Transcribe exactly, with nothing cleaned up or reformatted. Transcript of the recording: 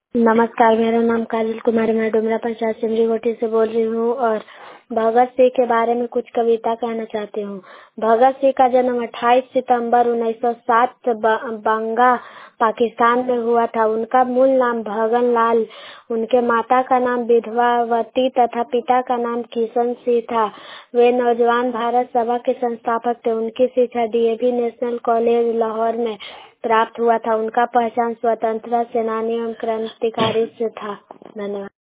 नमस्कार, मेरा नाम काजल कुमारी, मैं डुमरा पंचायत सिमरी गोटी से बोल रही हूँ और भगत सिंह के बारे में कुछ कविता कहना चाहती हूँ। भगत सिंह का जन्म अट्ठाईस सितंबर उन्नीस सौ सात बंगा पाकिस्तान में हुआ था। उनका मूल नाम भगन लाल, उनके माता का नाम विधवावती तथा पिता का नाम किशन सिंह था। वे नौजवान भारत सभा के संस्थापक थे। उनकी शिक्षा डीएवी नेशनल कॉलेज लाहौर में प्राप्त हुआ था। उनका पहचान स्वतंत्रता सेनानी एवं क्रांतिकारी से था। धन्यवाद।